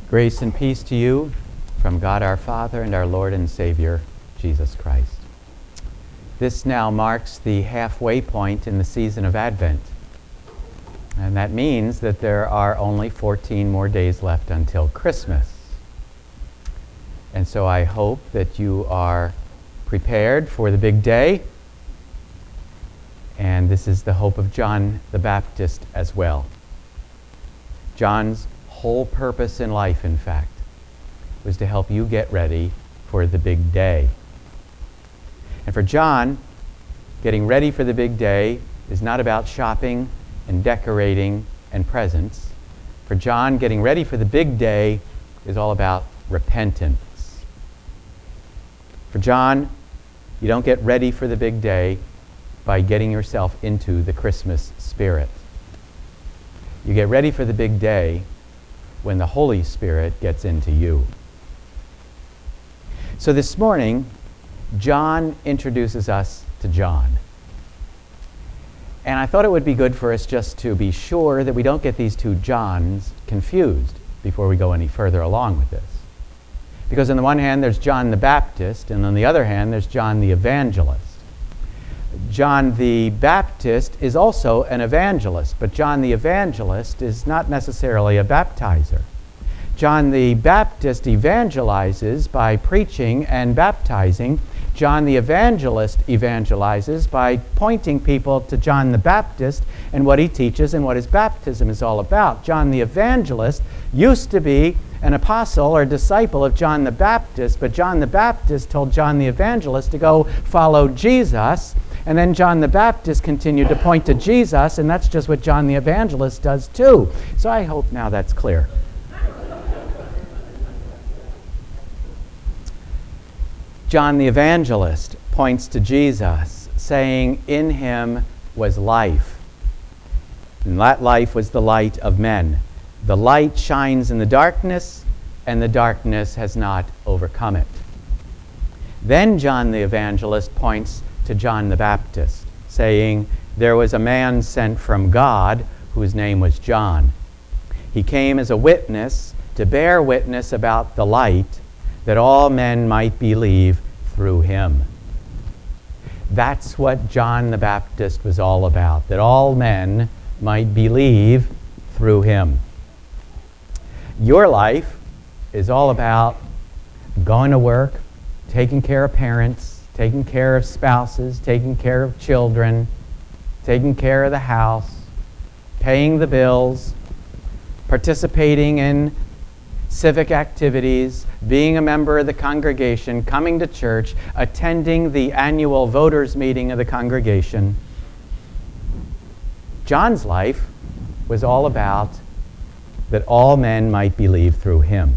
Grace and peace to you from God our Father and our Lord and Savior, Jesus Christ. This now marks the halfway point in the season of Advent. And that means that there are only 14 more days left until Christmas. And so I hope that you are prepared for the big day. And this is the hope of John the Baptist as well. John's whole purpose in life, in fact, was to help you get ready for the big day. And for John, getting ready for the big day is not about shopping and decorating and presents. For John, getting ready for the big day is all about repentance. For John, you don't get ready for the big day by getting yourself into the Christmas spirit. You get ready for the big day when the Holy Spirit gets into you. So this morning, John introduces us to John. And I thought it would be good for us just to be sure that we don't get these two Johns confused before we go any further along with this. Because on the one hand, there's John the Baptist, and on the other hand, there's John the Evangelist. John the Baptist is also an evangelist, but John the Evangelist is not necessarily a baptizer. John the Baptist evangelizes by preaching and baptizing. John the Evangelist evangelizes by pointing people to John the Baptist and what he teaches and what his baptism is all about. John the Evangelist used to be an apostle or disciple of John the Baptist, but John the Baptist told John the Evangelist to go follow Jesus. And then John the Baptist continued to point to Jesus, and that's just what John the Evangelist does too. So I hope now that's clear. John the Evangelist points to Jesus, saying, "In him was life, and that life was the light of men. The light shines in the darkness, and the darkness has not overcome it." Then John the Evangelist points to John the Baptist, saying, "There was a man sent from God whose name was John. He came as a witness to bear witness about the light, that all men might believe through him." That's what John the Baptist was all about, that all men might believe through him. Your life is all about going to work, taking care of parents, taking care of spouses, taking care of children, taking care of the house, paying the bills, participating in civic activities, being a member of the congregation, coming to church, attending the annual voters' meeting of the congregation. John's life was all about that all men might believe through him.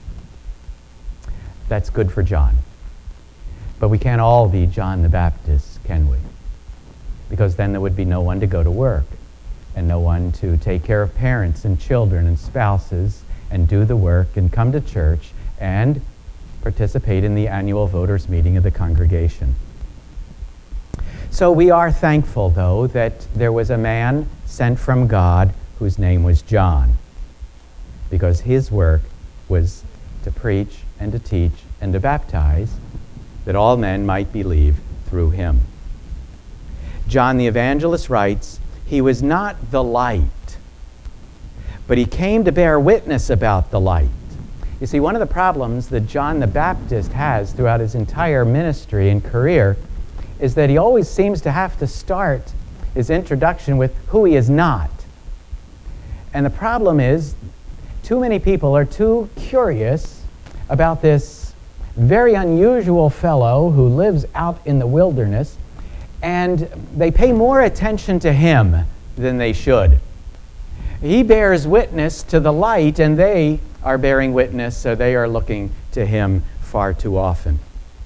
That's good for John. But we can't all be John the Baptist, can we? Because then there would be no one to go to work and no one to take care of parents and children and spouses and do the work and come to church and participate in the annual voters' meeting of the congregation. So we are thankful, though, that there was a man sent from God whose name was John, because his work was to preach and to teach and to baptize, that all men might believe through him. John the Evangelist writes, "He was not the light, but he came to bear witness about the light." You see, one of the problems that John the Baptist has throughout his entire ministry and career is that he always seems to have to start his introduction with who he is not. And the problem is, too many people are too curious about this very unusual fellow who lives out in the wilderness, and they pay more attention to him than they should. He bears witness to the light, and they are bearing witness, so they are looking to him far too often.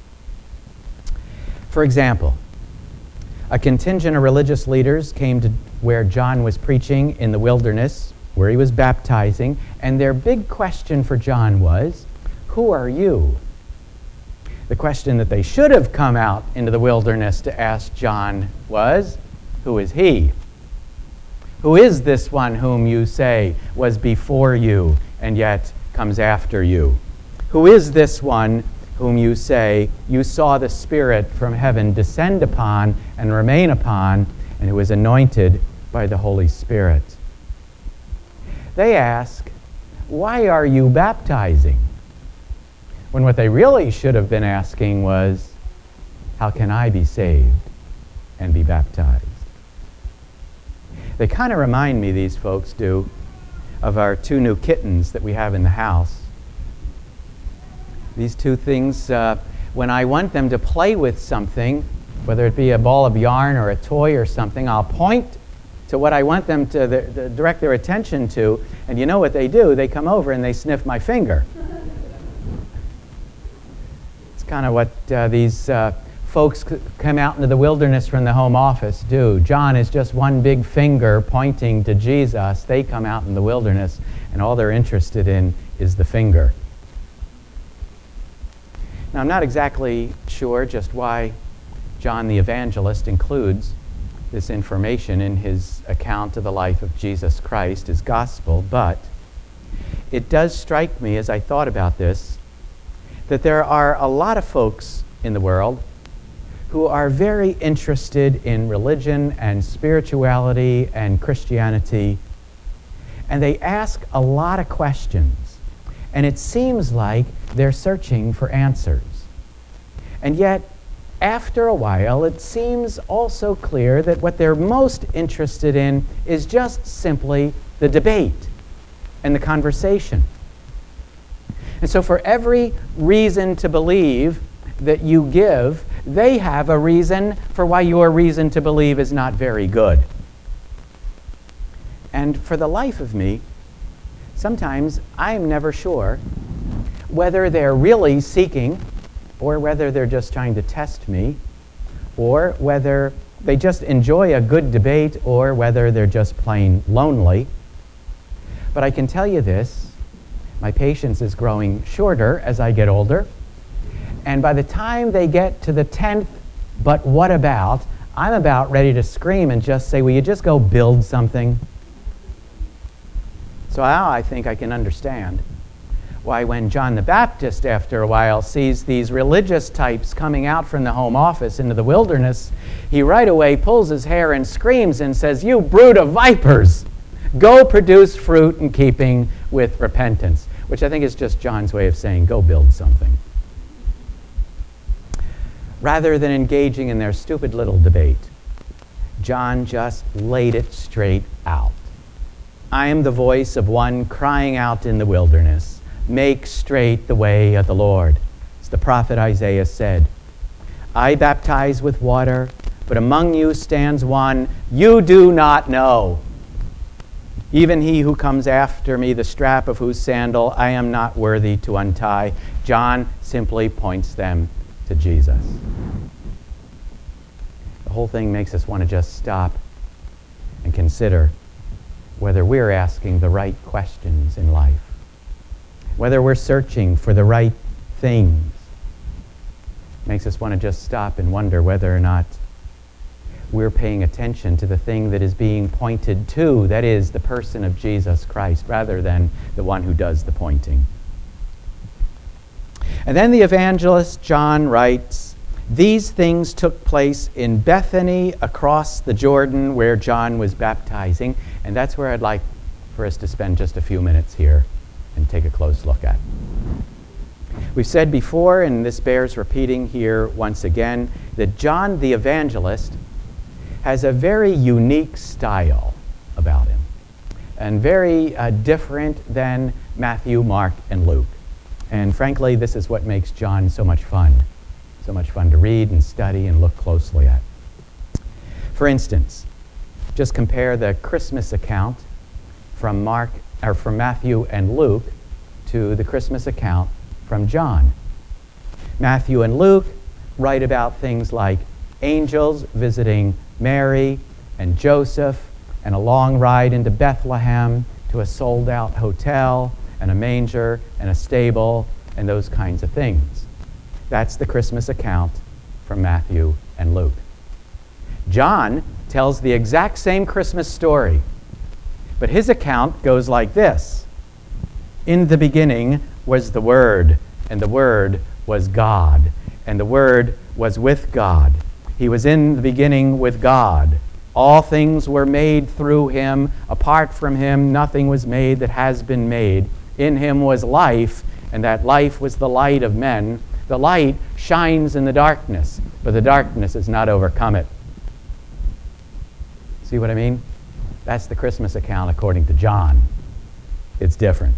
For example, a contingent of religious leaders came to where John was preaching in the wilderness, where he was baptizing, and their big question for John was, "Who are you?" The question that they should have come out into the wilderness to ask John was, "Who is he? Who is this one whom you say was before you and yet comes after you? Who is this one whom you say you saw the Spirit from heaven descend upon and remain upon, and who is anointed by the Holy Spirit?" They ask, "Why are you baptizing?" When what they really should have been asking was, "How can I be saved and be baptized?" They kind of remind me, these folks do, of our two new kittens that we have in the house. These two things, when I want them to play with something, whether it be a ball of yarn or a toy or something, I'll point to what I want them to direct their attention to, and you know what they do? They come over and they sniff my finger. It's kind of what these folks come out into the wilderness from the home office do. John is just one big finger pointing to Jesus. They come out in the wilderness, and all they're interested in is the finger. Now, I'm not exactly sure just why John the Evangelist includes this information in his account of the life of Jesus Christ, his gospel, but it does strike me as I thought about this that there are a lot of folks in the world who are very interested in religion and spirituality and Christianity, and they ask a lot of questions, and it seems like they're searching for answers. And yet, after a while, it seems also clear that what they're most interested in is just simply the debate and the conversation. And so for every reason to believe that you give, they have a reason for why your reason to believe is not very good. And for the life of me, sometimes I'm never sure whether they're really seeking, or whether they're just trying to test me, or whether they just enjoy a good debate, or whether they're just plain lonely. But I can tell you this, my patience is growing shorter as I get older, and by the time they get to the 10th, "But what about?" I'm about ready to scream and just say, "Will you just go build something?" So now I think I can understand why when John the Baptist, after a while, sees these religious types coming out from the home office into the wilderness, he right away pulls his hair and screams and says, "You brood of vipers, go produce fruit in keeping with repentance," which I think is just John's way of saying, "Go build something." Rather than engaging in their stupid little debate, John just laid it straight out. "I am the voice of one crying out in the wilderness, 'Make straight the way of the Lord,' as the prophet Isaiah said. I baptize with water, but among you stands one you do not know. Even he who comes after me, the strap of whose sandal I am not worthy to untie." John simply points them to Jesus. The whole thing makes us want to just stop and consider whether we're asking the right questions in life, whether we're searching for the right things. Makes us want to just stop and wonder whether or not we're paying attention to the thing that is being pointed to, that is, the person of Jesus Christ, rather than the one who does the pointing. And then the evangelist John writes, "These things took place in Bethany across the Jordan where John was baptizing." And that's where I'd like for us to spend just a few minutes here and take a close look at. We've said before, and this bears repeating here once again, that John the Evangelist has a very unique style about him, and very different than Matthew, Mark, and Luke. And frankly, this is what makes John so much fun to read and study and look closely at. For instance, just compare the Christmas account from Matthew and Luke to the Christmas account from John. Matthew and Luke write about things like angels visiting Mary and Joseph, and a long ride into Bethlehem to a sold-out hotel, and a manger and a stable, and those kinds of things. That's the Christmas account from Matthew and Luke. John tells the exact same Christmas story, but his account goes like this. In the beginning was the Word, and the Word was God, and the Word was with God. He was in the beginning with God. All things were made through him. Apart from him, nothing was made that has been made. In him was life, and that life was the light of men. The light shines in the darkness, but the darkness has not overcome it. See what I mean? That's the Christmas account according to John. It's different.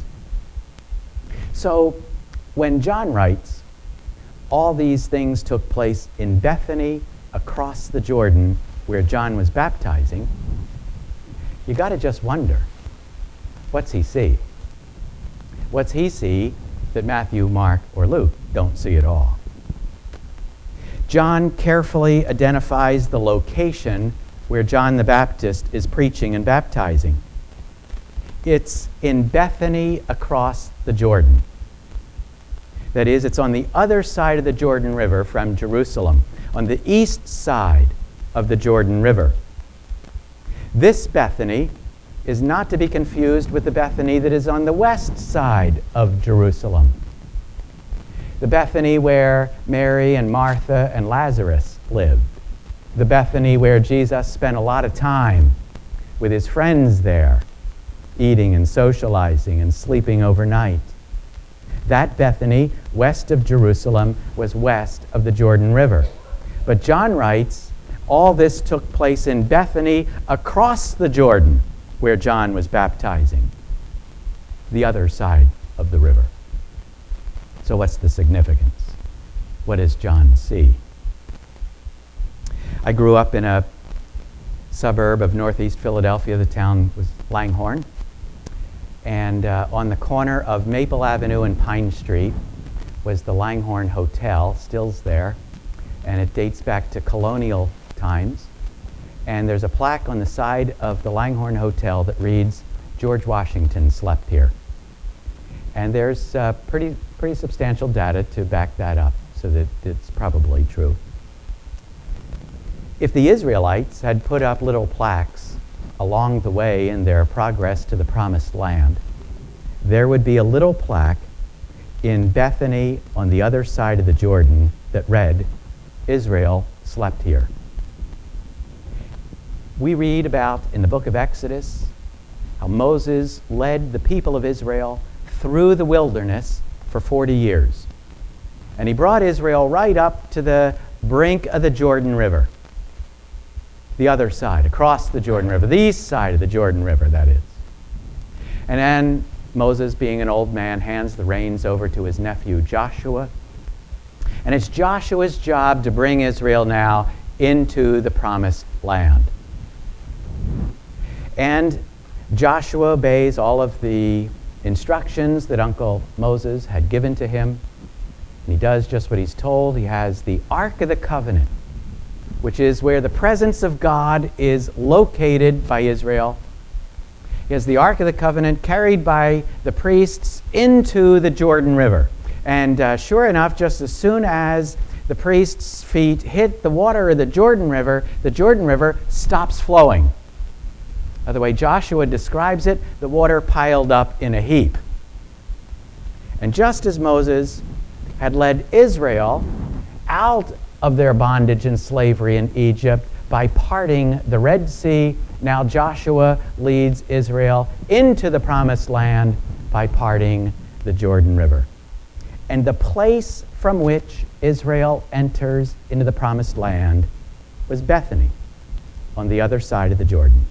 So when John writes, all these things took place in Bethany across the Jordan where John was baptizing, you got to just wonder, what's he see? What's he see that Matthew, Mark, or Luke don't see at all? John carefully identifies the location where John the Baptist is preaching and baptizing. It's in Bethany across the Jordan. That is, it's on the other side of the Jordan River from Jerusalem, on the east side of the Jordan River. This Bethany is not to be confused with the Bethany that is on the west side of Jerusalem. The Bethany where Mary and Martha and Lazarus lived. The Bethany where Jesus spent a lot of time with his friends there, eating and socializing and sleeping overnight. That Bethany, west of Jerusalem, was west of the Jordan River. But John writes, all this took place in Bethany across the Jordan where John was baptizing, the other side of the river. So what's the significance? What does John see? I grew up in a suburb of northeast Philadelphia. The town was Langhorne. And on the corner of Maple Avenue and Pine Street was the Langhorne Hotel, still's there, and it dates back to colonial times. And there's a plaque on the side of the Langhorne Hotel that reads, George Washington slept here. And there's pretty substantial data to back that up, so that it's probably true. If the Israelites had put up little plaques along the way in their progress to the Promised Land, there would be a little plaque in Bethany on the other side of the Jordan that read, Israel slept here. We read about in the book of Exodus how Moses led the people of Israel through the wilderness for 40 years. And he brought Israel right up to the brink of the Jordan River. The other side, across the Jordan River, the east side of the Jordan River, that is. And then Moses, being an old man, hands the reins over to his nephew Joshua. And it's Joshua's job to bring Israel now into the Promised Land. And Joshua obeys all of the instructions that Uncle Moses had given to him. And he does just what he's told. He has the Ark of the Covenant, which is where the presence of God is located by Israel. He has the Ark of the Covenant carried by the priests into the Jordan River. And sure enough, just as soon as the priests' feet hit the water of the Jordan River stops flowing. The way Joshua describes it, the water piled up in a heap. And just as Moses had led Israel out of their bondage and slavery in Egypt by parting the Red Sea, now Joshua leads Israel into the Promised Land by parting the Jordan River. And the place from which Israel enters into the Promised Land was Bethany, on the other side of the Jordan.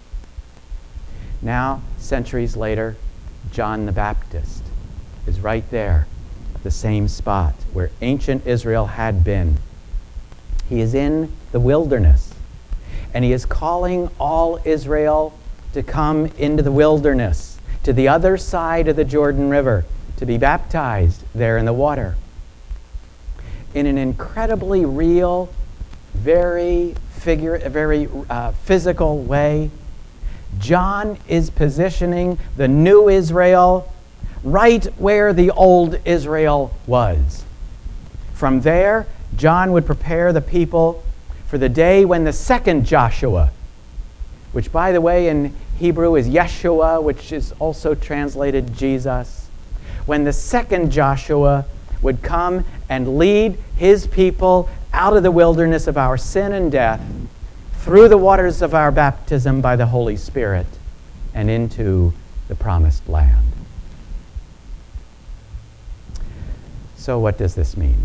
Now, centuries later, John the Baptist is right there at the same spot where ancient Israel had been. He is in the wilderness, and he is calling all Israel to come into the wilderness, to the other side of the Jordan River, to be baptized there in the water. In an incredibly real, very physical way, John is positioning the new Israel right where the old Israel was. From there, John would prepare the people for the day when the second Joshua, which by the way in Hebrew is Yeshua, which is also translated Jesus, when the second Joshua would come and lead his people out of the wilderness of our sin and death, through the waters of our baptism by the Holy Spirit, and into the promised land. So what does this mean?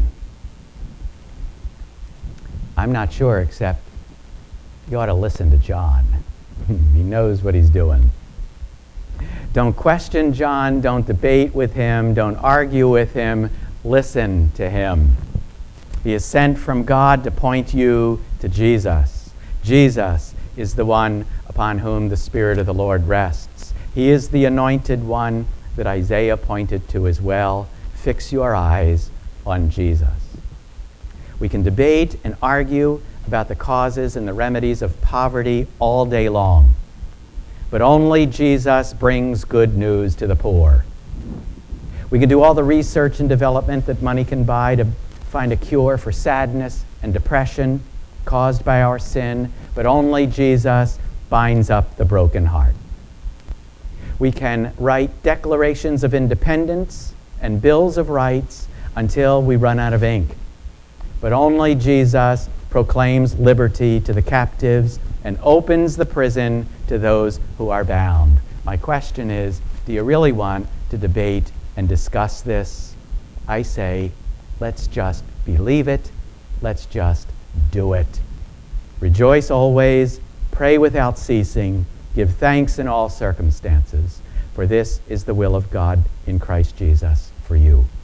I'm not sure, except you ought to listen to John. He knows what he's doing. Don't question John. Don't debate with him. Don't argue with him. Listen to him. He is sent from God to point you to Jesus. Jesus is the one upon whom the Spirit of the Lord rests. He is the anointed one that Isaiah pointed to as well. Fix your eyes on Jesus. We can debate and argue about the causes and the remedies of poverty all day long, but only Jesus brings good news to the poor. We can do all the research and development that money can buy to find a cure for sadness and depression caused by our sin, but only Jesus binds up the broken heart. We can write declarations of independence and bills of rights until we run out of ink, but only Jesus proclaims liberty to the captives and opens the prison to those who are bound. My question is, do you really want to debate and discuss this? I say, let's just believe it. Let's just do it. Rejoice always, pray without ceasing, give thanks in all circumstances, for this is the will of God in Christ Jesus for you.